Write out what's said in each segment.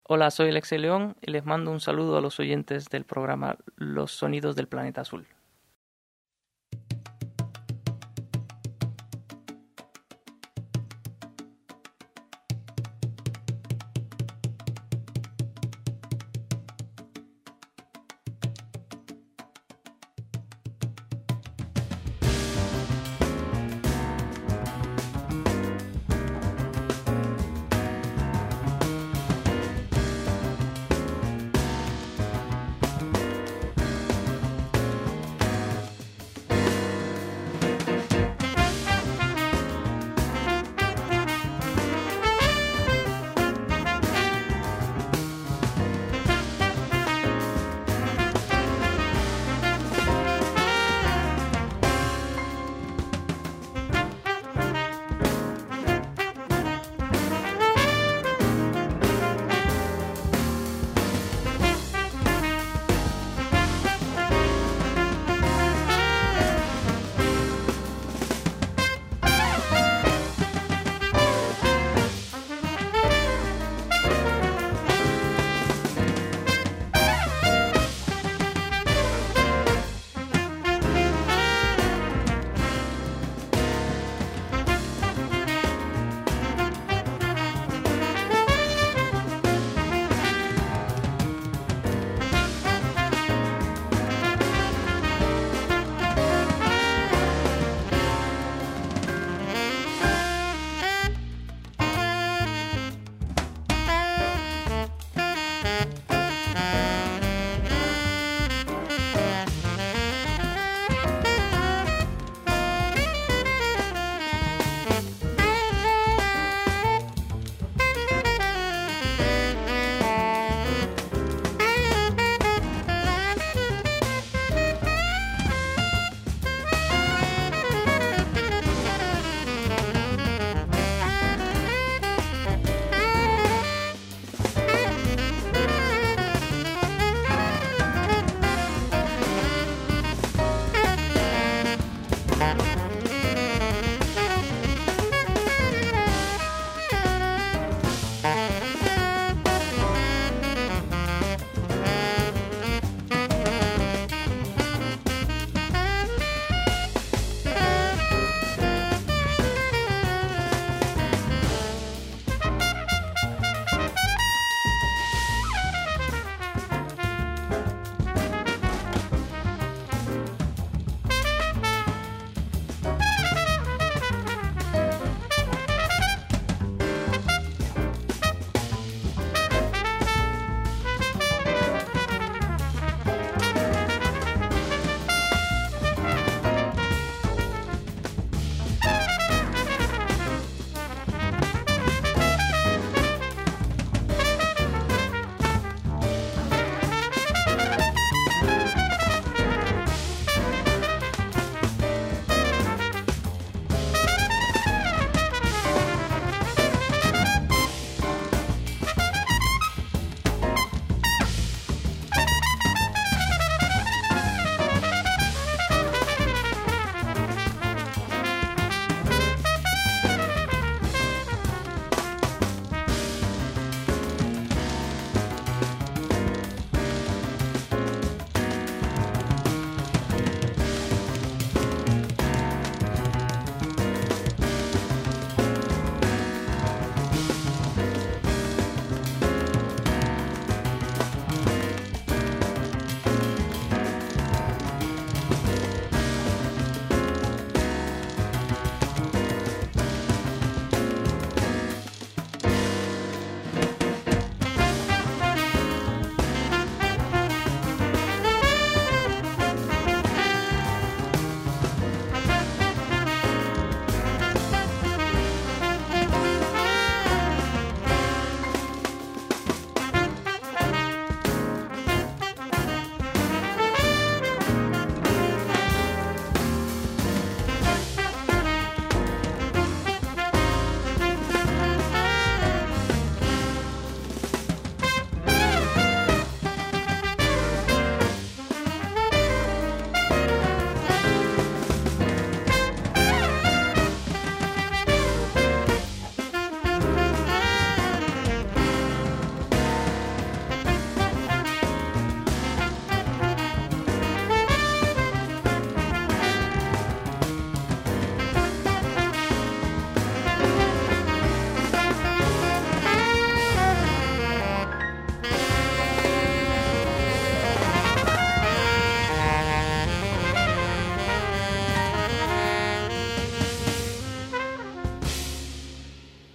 Hola, soy Alexei León y les mando un saludo a los oyentes del programa Los Sonidos del Planeta Azul.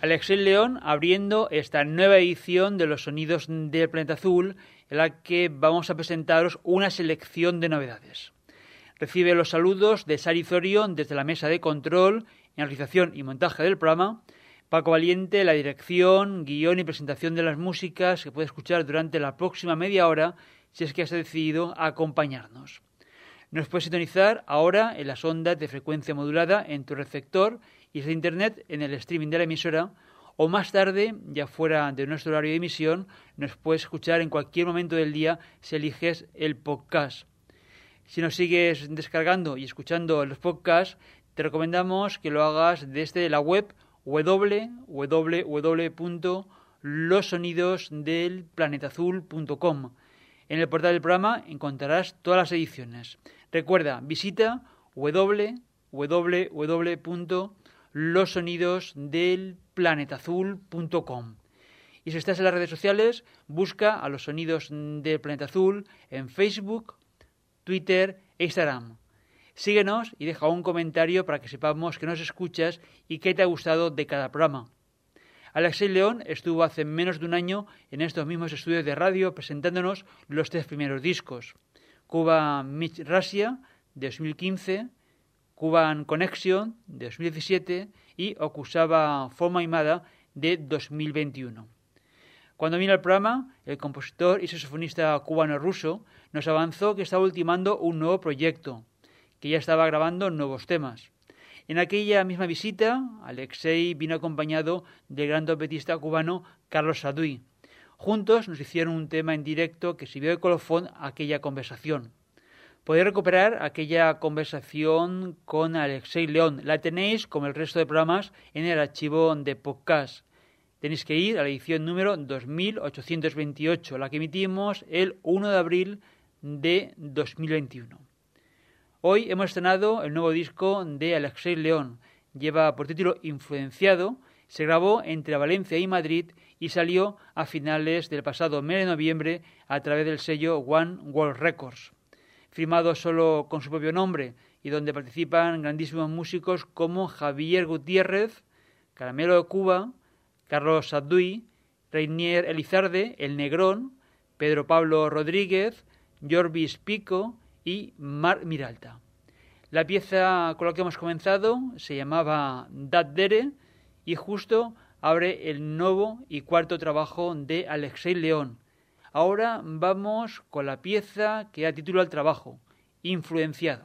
Alexei León abriendo esta nueva edición de Los Sonidos del Planeta Azul, en la que vamos a presentaros una selección de novedades. Recibe los saludos de Sari Zorio desde la mesa de control, en realización y montaje del programa, Paco Valiente, la dirección, guión y presentación de las músicas que puede escuchar durante la próxima media hora si es que has decidido acompañarnos. Nos puedes sintonizar ahora en las ondas de frecuencia modulada en tu receptor y desde internet en el streaming de la emisora, o más tarde, ya fuera de nuestro horario de emisión, nos puedes escuchar en cualquier momento del día si eliges el podcast. Si nos sigues descargando y escuchando los podcasts, te recomendamos que lo hagas desde la web www.losonidosdelplanetazul.com. En el portal del programa encontrarás todas las ediciones. Recuerda, visita www.losonidosdelplanetazul.com. Y si estás en las redes sociales, busca a Los Sonidos del Planeta Azul en Facebook, Twitter e Instagram. Síguenos y deja un comentario para que sepamos que nos escuchas y qué te ha gustado de cada programa. Alexei León estuvo hace menos de un año en estos mismos estudios de radio presentándonos los 3 primeros discos: Cuba Meets Russia de 2015, Cuban Connection de 2017 y Okusaba Forma Imada de 2021. Cuando vino al programa, el compositor y saxofonista cubano-ruso nos avanzó que estaba ultimando un nuevo proyecto, que ya estaba grabando nuevos temas. En aquella misma visita, Alexei vino acompañado del gran trompetista cubano Carlos Saduy. Juntos nos hicieron un tema en directo que sirvió de colofón a aquella conversación. Podéis recuperar aquella conversación con Alexei León. La tenéis, como el resto de programas, en el archivo de podcast. Tenéis que ir a la edición número 2828, la que emitimos el 1 de abril de 2021. Hoy hemos estrenado el nuevo disco de Alexei León. Lleva por título Influenciado, se grabó entre Valencia y Madrid y salió a finales del pasado mes de noviembre a través del sello One World Records. Firmado solo con su propio nombre y donde participan grandísimos músicos como Javier Gutiérrez, Caramelo de Cuba, Carlos Saduy, Reinier Elizarde, El Negrón, Pedro Pablo Rodríguez, Jorbis Pico y Marc Miralta. La pieza con la que hemos comenzado se llamaba Dat Dere y justo abre el nuevo y cuarto trabajo de Alexei León. Ahora vamos con la pieza que da título al trabajo, Influenciado.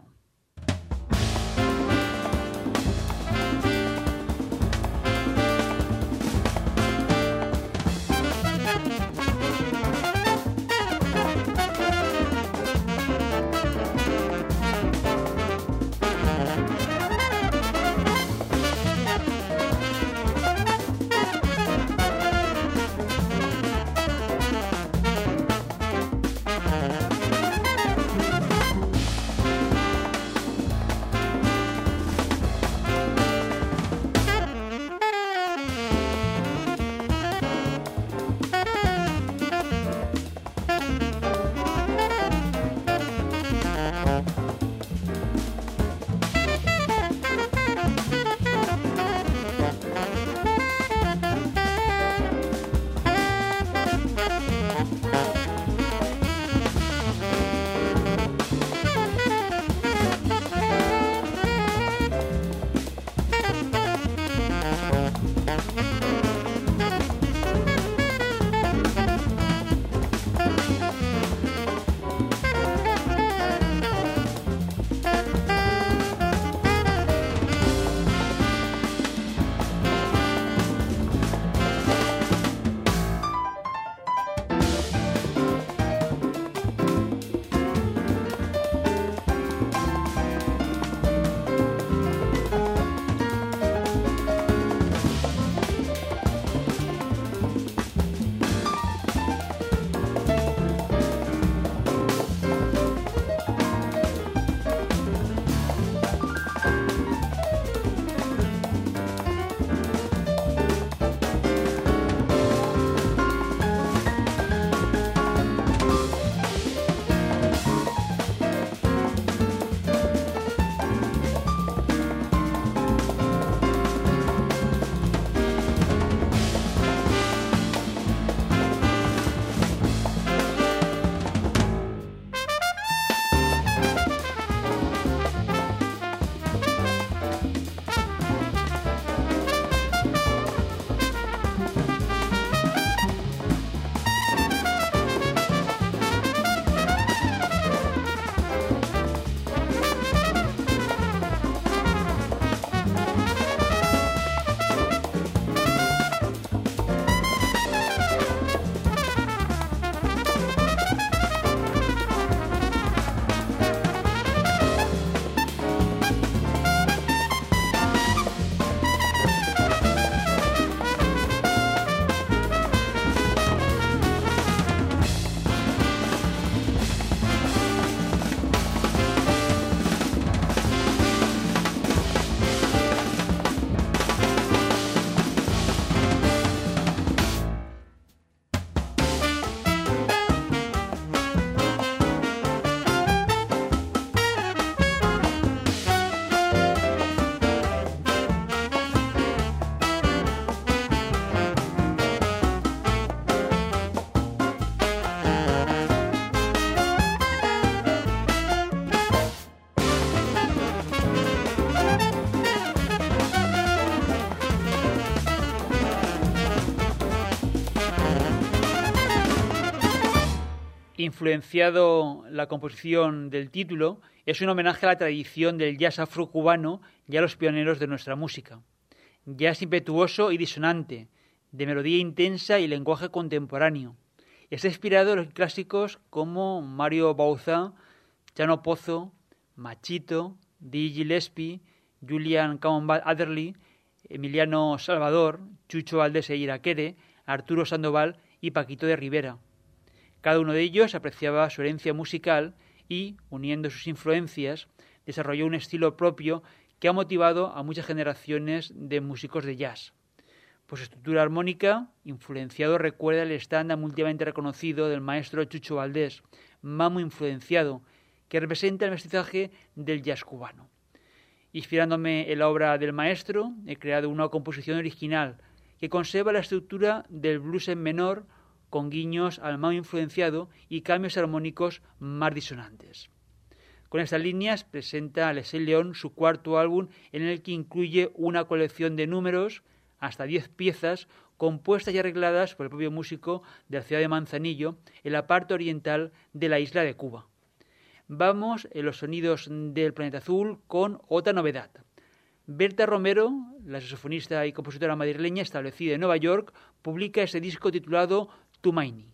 Influenciado la composición del título, es un homenaje a la tradición del jazz afrocubano y a los pioneros de nuestra música. Jazz impetuoso y disonante, de melodía intensa y lenguaje contemporáneo. Está inspirado en los clásicos como Mario Bauza, Chano Pozo, Machito, Dizzy Gillespie, Julian Campbell Adderley, Emiliano Salvador, Chucho Valdés e Iraquere, Arturo Sandoval y Paquito de Rivera. Cada uno de ellos apreciaba su herencia musical y, uniendo sus influencias, desarrolló un estilo propio que ha motivado a muchas generaciones de músicos de jazz. Por su estructura armónica, influenciado recuerda el estándar mundialmente reconocido del maestro Chucho Valdés, Mamo influenciado, que representa el mestizaje del jazz cubano. Inspirándome en la obra del maestro, he creado una composición original que conserva la estructura del blues en menor, con guiños al Mamo influenciado y cambios armónicos más disonantes. Con estas líneas presenta Alexei León su cuarto álbum, en el que incluye una colección de números, hasta 10 piezas, compuestas y arregladas por el propio músico de la ciudad de Manzanillo, en la parte oriental de la isla de Cuba. Vamos en los sonidos del Planeta Azul con otra novedad. Berta Romero, la saxofonista y compositora madrileña establecida en Nueva York, publica este disco titulado Tumaini.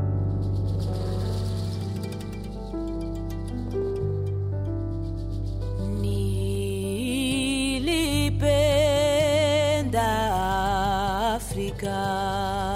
Nilipenda África.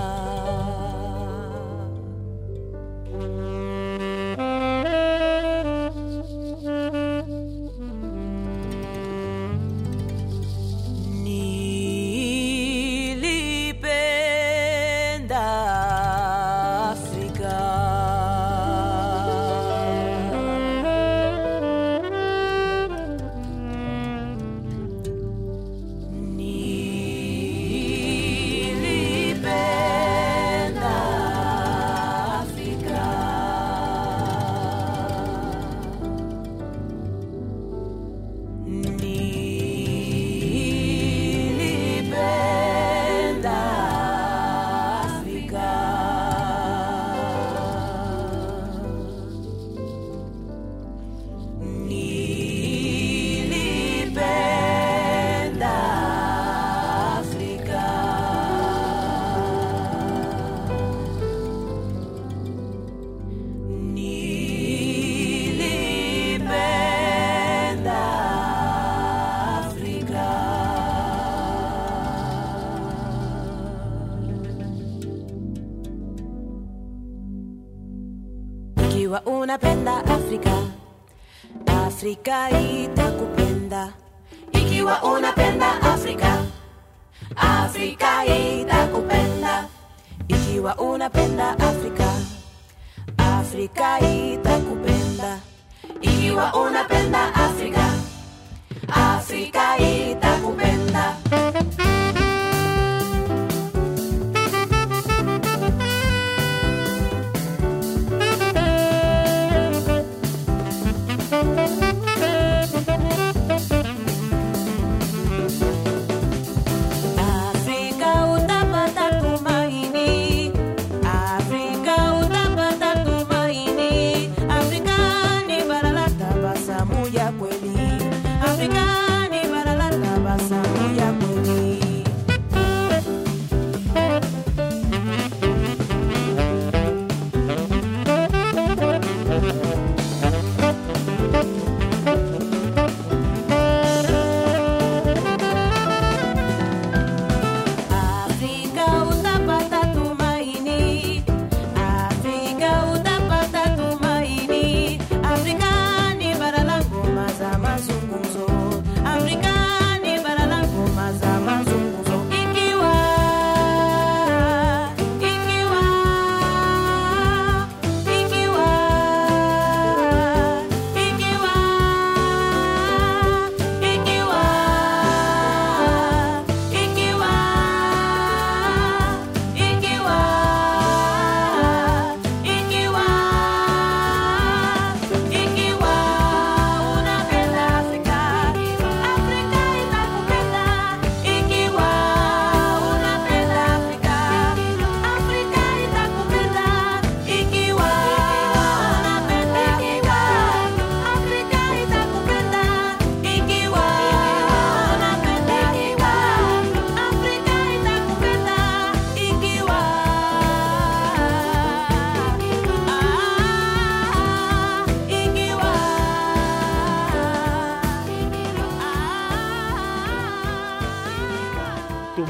Ikiwa unapenda Afrika, Afrika itakupenda. Ikiwa unapenda Afrika, Afrika itakupenda. Ikiwa unapenda Afrika, Afrika itakupenda. Ikiwa unapenda Afrika, Afrika itakupenda. Afrika ni bara la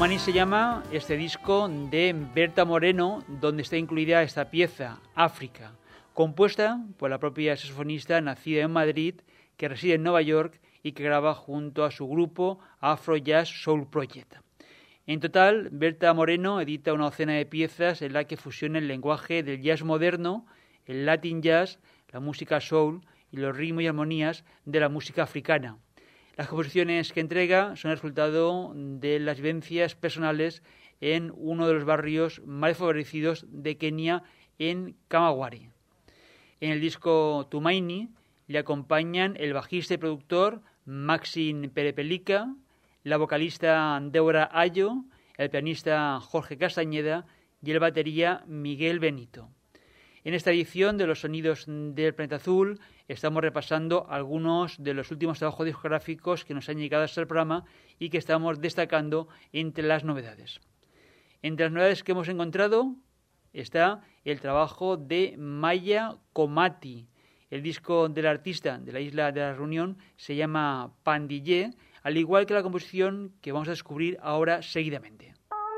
Tumani se llama este disco de Berta Moreno, donde está incluida esta pieza, África, compuesta por la propia saxofonista nacida en Madrid, que reside en Nueva York y que graba junto a su grupo Afro Jazz Soul Project. En total, Berta Moreno edita una docena de piezas en la que fusiona el lenguaje del jazz moderno, el Latin jazz, la música soul y los ritmos y armonías de la música africana. Las composiciones que entrega son el resultado de las vivencias personales en uno de los barrios más desfavorecidos de Kenia, en Camagüey. En el disco Tumaini le acompañan el bajista y productor Maxim Perepelica, la vocalista Débora Ayo, el pianista Jorge Castañeda y el batería Miguel Benito. En esta edición de Los Sonidos del Planeta Azul estamos repasando algunos de los últimos trabajos discográficos que nos han llegado hasta el programa y que estamos destacando entre las novedades. Entre las novedades que hemos encontrado está el trabajo de Maya Komati. El disco del artista de la isla de la Reunión se llama Pandillé, al igual que la composición que vamos a descubrir ahora seguidamente.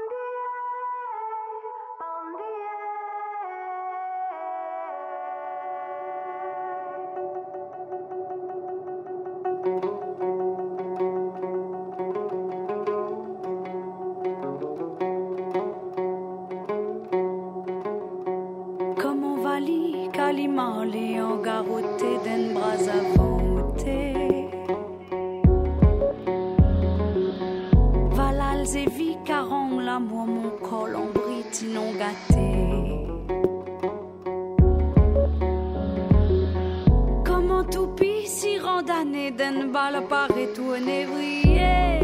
Kalimali en garotté d'un bras à voter. Valals et vicaron l'amour mon col en briti non gâté. Comment tout pis si randané d'un bal apparaît tout un évrier.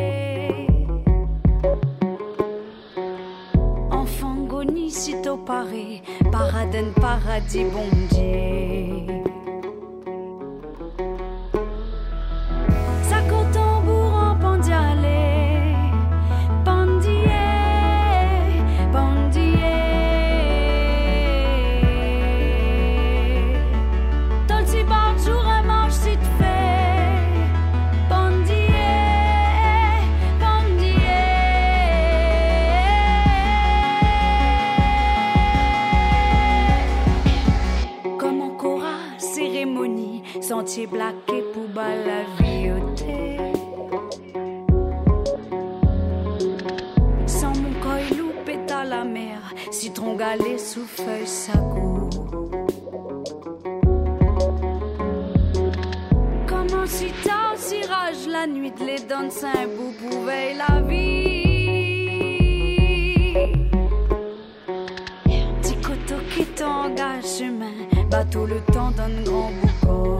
Enfant goni sitôt paré. Paraden paradis bon Dieu. Saco tambour en pandialé, pandier, pandier. Tolsi bar jour un marche si te fait, pandier, pandier. Sentier blaqué pour la vioter. Sans mon coilou pète à la mer, citron galé sous feuille sagou. Comment si tard, si rage la nuit de les dents saint bout pouvait la vie. Petit coteau qui t'engage chemin, bateau le temps d'un grand boucan.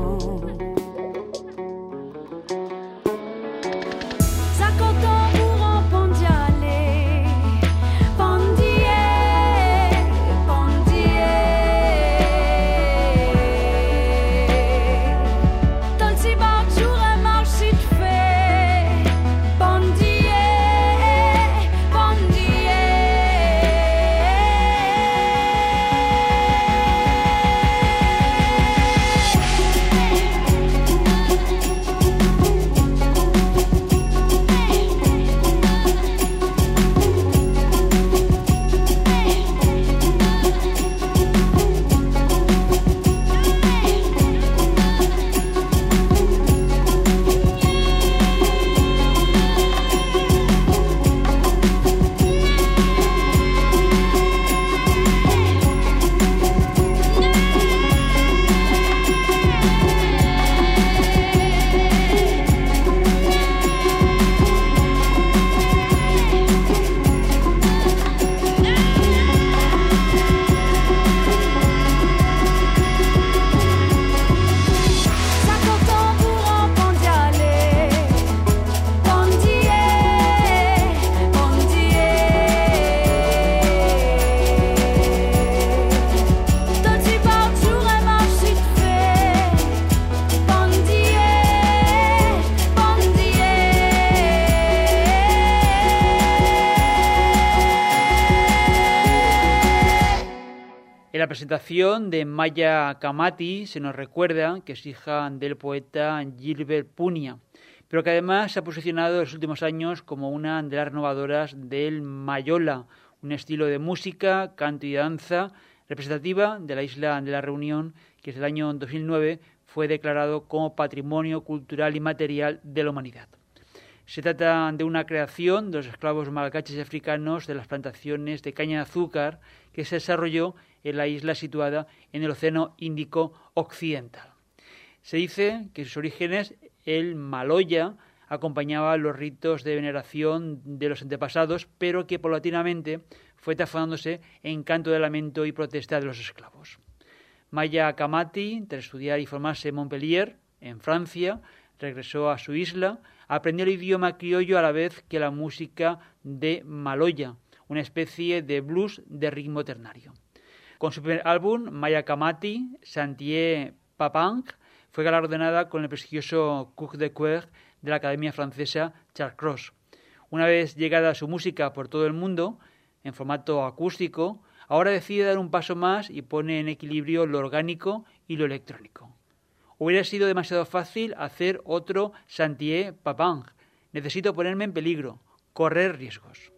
En la presentación de Maya Komati se nos recuerda que es hija del poeta Gilbert Punia, pero que además se ha posicionado en los últimos años como una de las renovadoras del mayola, un estilo de música, canto y danza representativa de la isla de la Reunión, que desde el año 2009 fue declarado como Patrimonio Cultural y Material de la Humanidad. Se trata de una creación de los esclavos malgaches y africanos de las plantaciones de caña de azúcar que se desarrolló en la isla situada en el Océano Índico Occidental. Se dice que en sus orígenes el maloya acompañaba los ritos de veneración de los antepasados, pero que paulatinamente fue transformándose en canto de lamento y protesta de los esclavos. Maya Kamati, tras estudiar y formarse en Montpellier, en Francia, regresó a su isla, aprendió el idioma criollo a la vez que la música de maloya, una especie de blues de ritmo ternario. Con su primer álbum, Maya Kamati, Chantier Papang, fue galardonada con el prestigioso Coq de Coeur de la Academia Francesa Charles Cros. Una vez llegada su música por todo el mundo, en formato acústico, ahora decide dar un paso más y pone en equilibrio lo orgánico y lo electrónico. Hubiera sido demasiado fácil hacer otro Chantier Papang. Necesito ponerme en peligro, correr riesgos.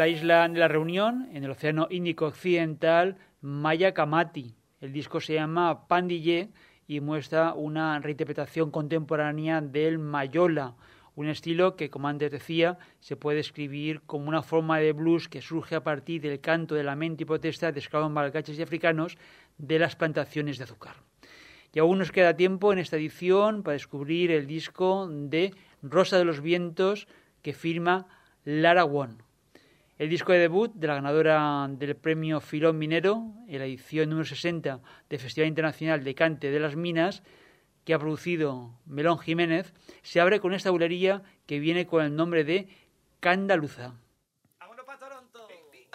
la isla de la Reunión, en el Océano Índico Occidental, Maya Kamati. El disco se llama Pandillé y muestra una reinterpretación contemporánea del mayola, un estilo que, como antes decía, se puede describir como una forma de blues que surge a partir del canto de lamento y protesta de esclavos malgaches y africanos de las plantaciones de azúcar. Y aún nos queda tiempo en esta edición para descubrir el disco de Rosa de los Vientos que firma Lara Won. El disco de debut de la ganadora del premio Filón Minero, en la edición número 60 del Festival Internacional de Cante de las Minas, que ha producido Melón Jiménez, se abre con esta bulería que viene con el nombre de Candaluza. ¡Vámonos para Toronto!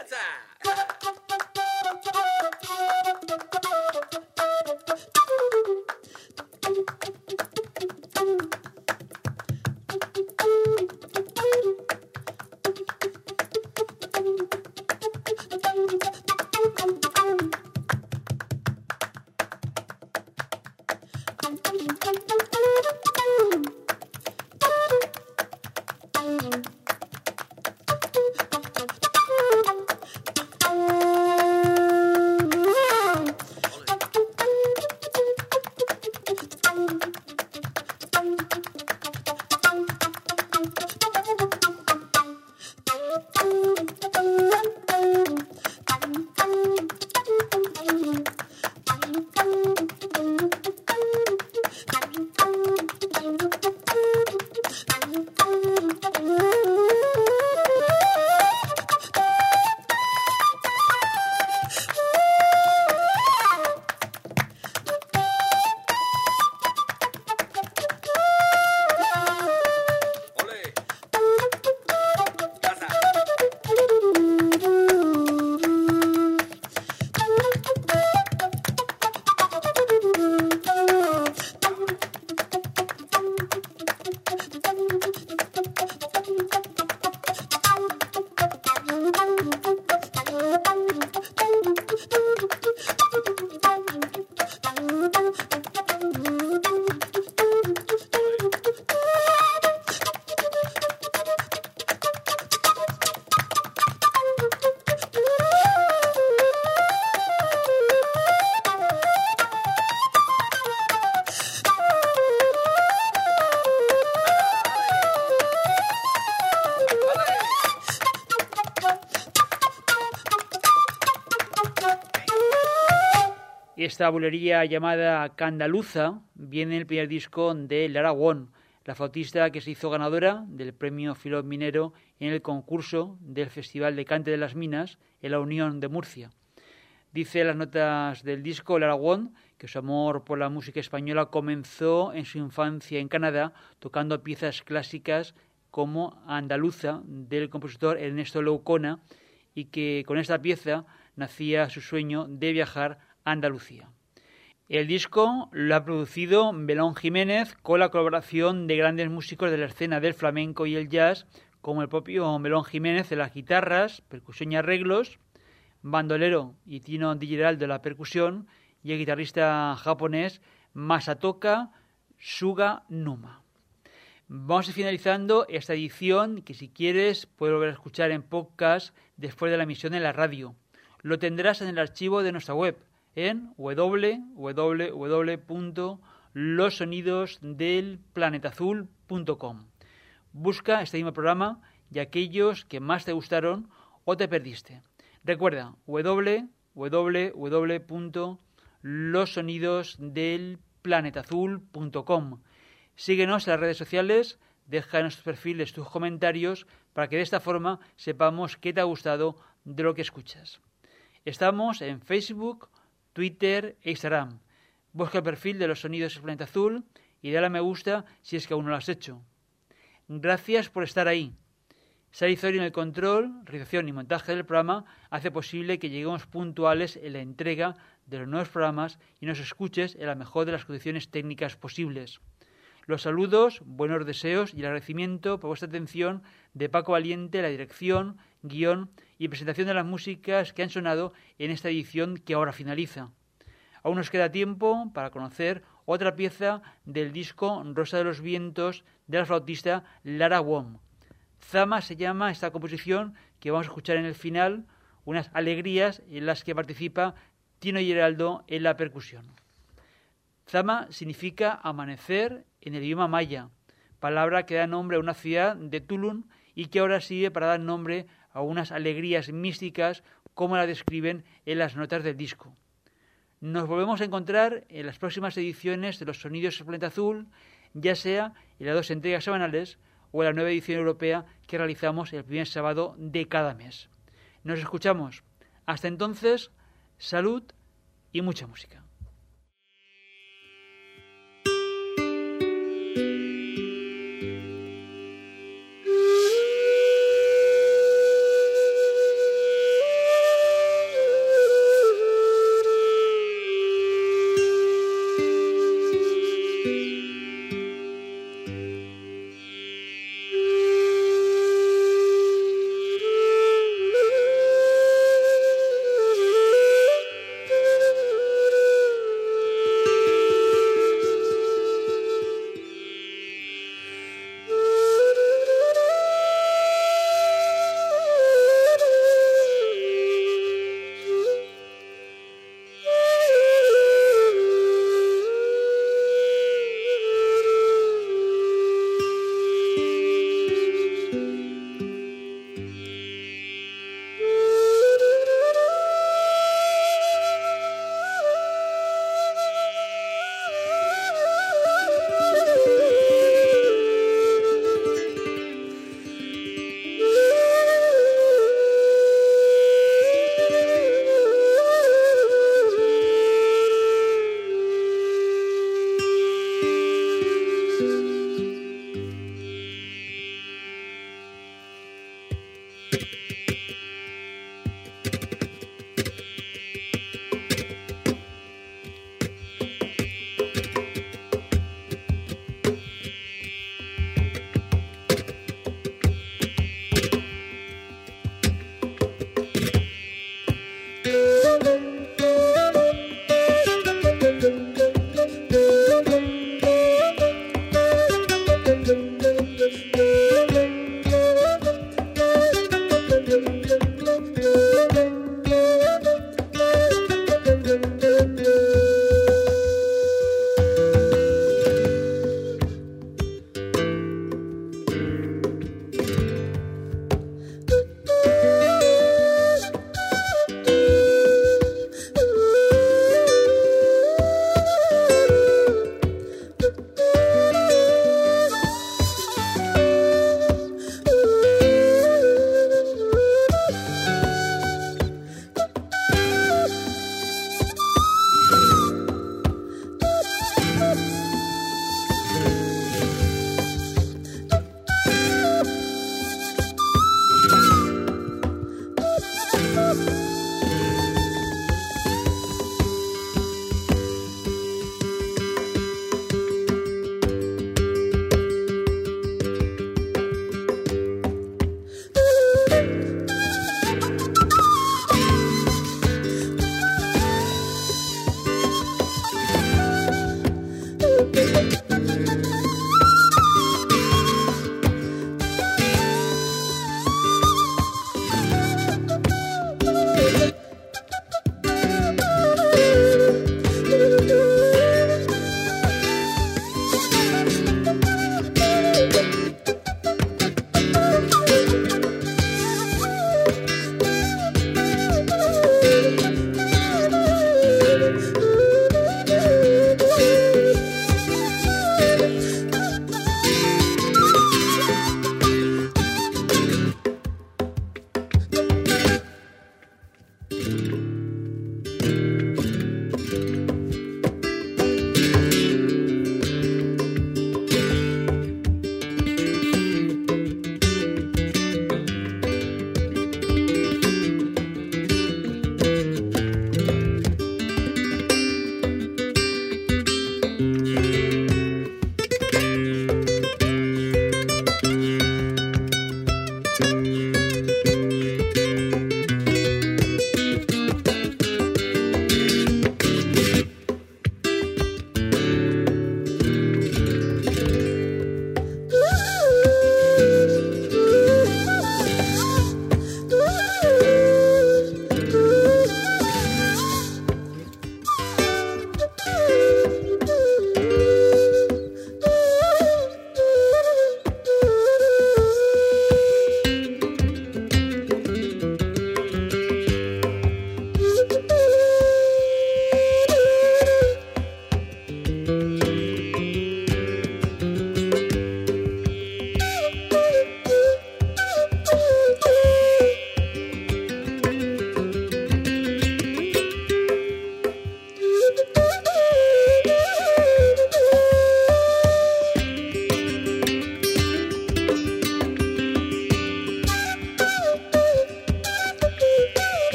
Esta bulería llamada Candaluza viene en el primer disco de Lara Won, la flautista que se hizo ganadora del premio Filón Minero en el concurso del Festival de Cante de las Minas en la Unión de Murcia. Dice en las notas del disco Lara Won que su amor por la música española comenzó en su infancia en Canadá tocando piezas clásicas como Andaluza del compositor Ernesto Leucona y que con esta pieza nacía su sueño de viajar a Andalucía. El disco lo ha producido Melón Jiménez con la colaboración de grandes músicos de la escena del flamenco y el jazz, como el propio Melón Jiménez en las guitarras, percusión y arreglos, bandolero y Tino Di Giraldo de la percusión y el guitarrista japonés Masatoka Suga Numa. Vamos a ir finalizando esta edición que si quieres puedes volver a escuchar en podcast después de la emisión en la radio. Lo tendrás en el archivo de nuestra web en www.losonidosdelplanetazul.com. Busca este mismo programa y aquellos que más te gustaron o te perdiste. Recuerda www.losonidosdelplanetazul.com. Síguenos en las redes sociales, deja en nuestros perfiles tus comentarios para que de esta forma sepamos qué te ha gustado de lo que escuchas. Estamos en Facebook, Twitter e Instagram. Busca el perfil de Los Sonidos del Planeta Azul y dale a me gusta si es que aún no lo has hecho. Gracias por estar ahí. Sari Zori en el control, realización y montaje del programa hace posible que lleguemos puntuales en la entrega de los nuevos programas y nos escuches en la mejor de las condiciones técnicas posibles. Los saludos, buenos deseos y el agradecimiento por vuestra atención de Paco Valiente, la dirección, guión y presentación de las músicas que han sonado en esta edición que ahora finaliza. Aún nos queda tiempo para conocer otra pieza del disco Rosa de los Vientos de la flautista Lara Won. Zama se llama esta composición que vamos a escuchar en el final, unas alegrías en las que participa Tino Giraldo en la percusión. Zama significa amanecer en el idioma maya, palabra que da nombre a una ciudad de Tulum y que ahora sirve para dar nombre a unas alegrías místicas como la describen en las notas del disco. Nos volvemos a encontrar en las próximas ediciones de Los Sonidos del Planeta Azul, ya sea en las 2 entregas semanales o en la nueva edición europea que realizamos el primer sábado de cada mes. Nos escuchamos. Hasta entonces, salud y mucha música.